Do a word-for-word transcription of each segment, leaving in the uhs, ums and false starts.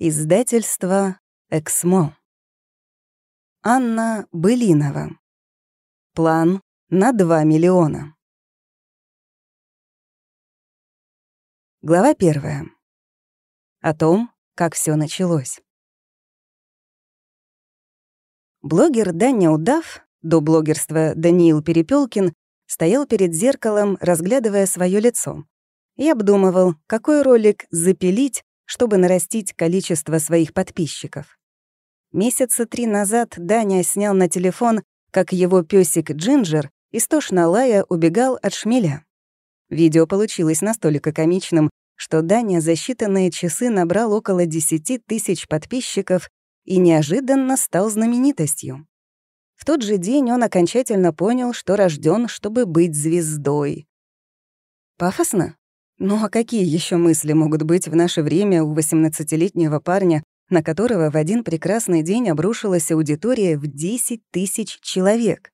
Издательство «Эксмо». Анна Былинова. План на два миллиона. Глава первая. О том, как все началось. Блогер Даня Удав, до блогерства Даниил Перепелкин, стоял перед зеркалом, разглядывая свое лицо, и обдумывал, какой ролик запилить, чтобы нарастить количество своих подписчиков. Месяца три назад Даня снял на телефон, как его песик Джинджер, истошно лая, убегал от шмеля. Видео получилось настолько комичным, что Даня за считанные часы набрал около десяти тысяч подписчиков и неожиданно стал знаменитостью. В тот же день он окончательно понял, что рожден, чтобы быть звездой. Пафосно? Ну а какие еще мысли могут быть в наше время у восемнадцатилетнего парня, на которого в один прекрасный день обрушилась аудитория в десять тысяч человек?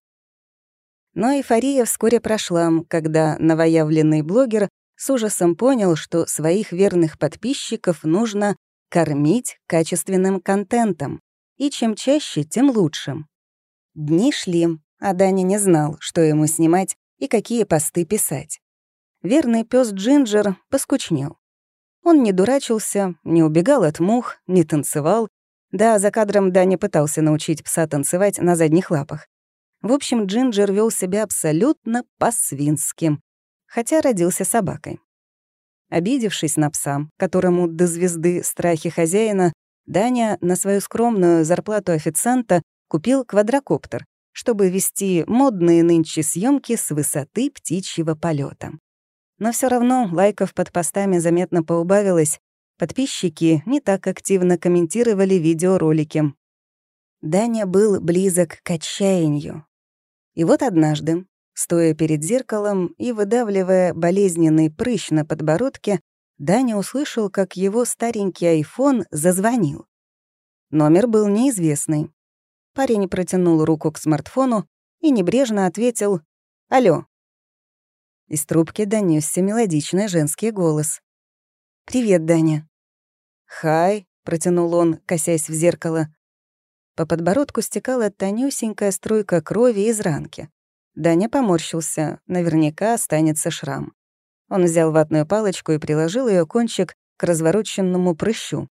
Но эйфория вскоре прошла, когда новоявленный блогер с ужасом понял, что своих верных подписчиков нужно кормить качественным контентом, и чем чаще, тем лучше. Дни шли, а Даня не знал, что ему снимать и какие посты писать. Верный пес Джинджер поскучнел. Он не дурачился, не убегал от мух, не танцевал. Да, за кадром Даня пытался научить пса танцевать на задних лапах. В общем, Джинджер вел себя абсолютно по-свински, хотя родился собакой. Обидевшись на пса, которому до звезды страхи хозяина, Даня на свою скромную зарплату официанта купил квадрокоптер, чтобы вести модные нынче съемки с высоты птичьего полета. Но все равно лайков под постами заметно поубавилось, подписчики не так активно комментировали видеоролики. Даня был близок к отчаянию. И вот однажды, стоя перед зеркалом и выдавливая болезненный прыщ на подбородке, Даня услышал, как его старенький айфон зазвонил. Номер был неизвестный. Парень протянул руку к смартфону и небрежно ответил «Алло». Из трубки донёсся мелодичный женский голос. «Привет, Даня». «Хай», — протянул он, косясь в зеркало. По подбородку стекала тонюсенькая струйка крови из ранки. Даня поморщился, наверняка останется шрам. Он взял ватную палочку и приложил ее кончик к развороченному прыщу.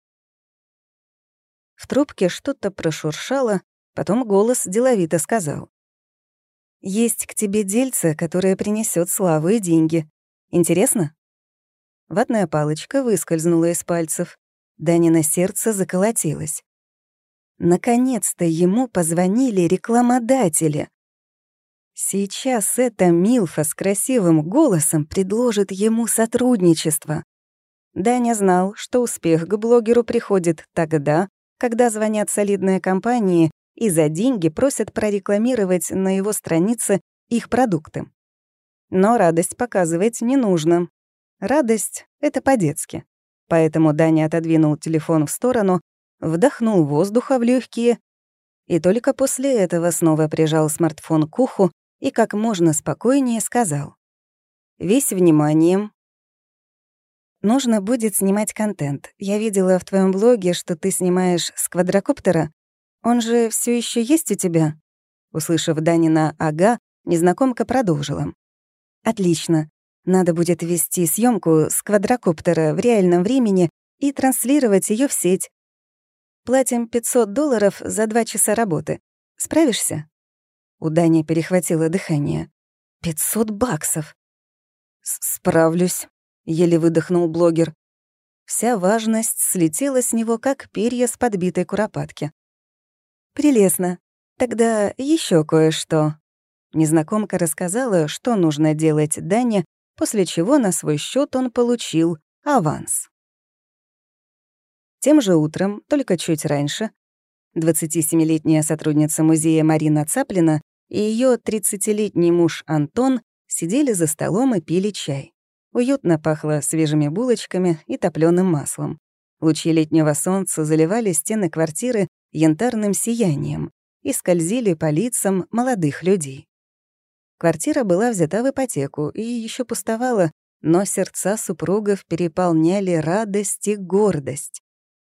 В трубке что-то прошуршало, потом голос деловито сказал. «Есть к тебе дельце, которое принесет славу и деньги. Интересно?» Ватная палочка выскользнула из пальцев. Данино сердце заколотилось. Наконец-то ему позвонили рекламодатели. Сейчас эта милфа с красивым голосом предложит ему сотрудничество. Даня знал, что успех к блогеру приходит тогда, когда звонят солидные компании и за деньги просят прорекламировать на его странице их продукты. Но радость показывать не нужно. Радость — это по-детски. Поэтому Даня отодвинул телефон в сторону, вдохнул воздуха в легкие и только после этого снова прижал смартфон к уху и как можно спокойнее сказал. «Весь внимание. Нужно будет снимать контент. Я видела в твоем блоге, что ты снимаешь с квадрокоптера. Он же все еще есть у тебя?» Услышав Данина «ага», незнакомка продолжила. «Отлично. Надо будет вести съемку с квадрокоптера в реальном времени и транслировать ее в сеть. Платим пятьсот долларов за два часа работы. Справишься?» У Дани перехватило дыхание. «Пятьсот баксов!» «Справлюсь», — еле выдохнул блогер. Вся важность слетела с него, как перья с подбитой куропатки. «Прелестно. Тогда еще кое-что». Незнакомка рассказала, что нужно делать Дане, после чего на свой счет он получил аванс. Тем же утром, только чуть раньше, двадцатисемилетняя сотрудница музея Марина Цаплина и ее тридцатилетний муж Антон сидели за столом и пили чай. Уютно пахло свежими булочками и топлёным маслом. Лучи летнего солнца заливали стены квартиры янтарным сиянием и скользили по лицам молодых людей. Квартира была взята в ипотеку и еще пустовала, но сердца супругов переполняли радость и гордость.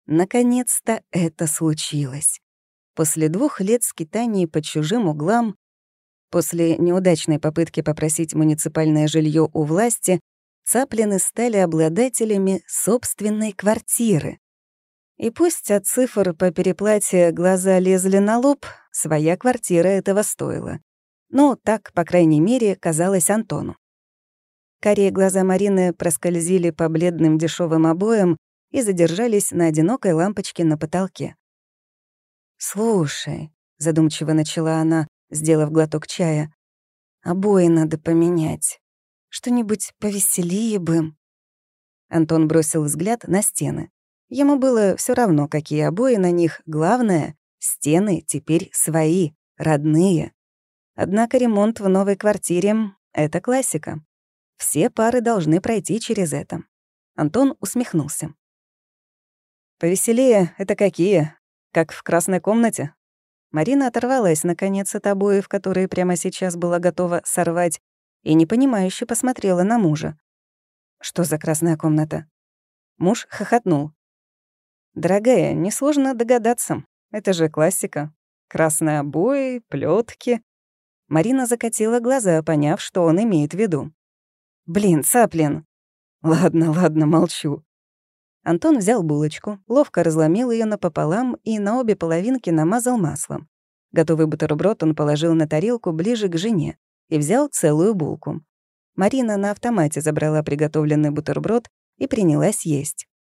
Наконец-то это случилось. После двух лет скитаний по чужим углам, после неудачной попытки попросить муниципальное жилье у власти, Цаплины стали обладателями собственной квартиры. И пусть от цифр по переплате глаза лезли на лоб, своя квартира этого стоила. Ну, так, по крайней мере, казалось Антону. Карие глаза Марины проскользили по бледным дешевым обоям и задержались на одинокой лампочке на потолке. «Слушай», — задумчиво начала она, сделав глоток чая, «обои надо поменять. Что-нибудь повеселее бы». Антон бросил взгляд на стены. Ему было все равно, какие обои на них, главное — стены теперь свои, родные. Однако ремонт в новой квартире — это классика. Все пары должны пройти через это. Антон усмехнулся. «Повеселее — это какие? Как в красной комнате?» Марина оторвалась, наконец, от обоев, которые прямо сейчас была готова сорвать, и непонимающе посмотрела на мужа. «Что за красная комната?» Муж хохотнул. «Дорогая, несложно догадаться. Это же классика. Красные обои, плётки». Марина закатила глаза, поняв, что он имеет в виду. «Блин, Цаплин!» «Ладно, ладно, молчу». Антон взял булочку, ловко разломил ее напополам и на обе половинки намазал маслом. Готовый бутерброд он положил на тарелку ближе к жене и взял целую булку. Марина на автомате забрала приготовленный бутерброд и принялась есть.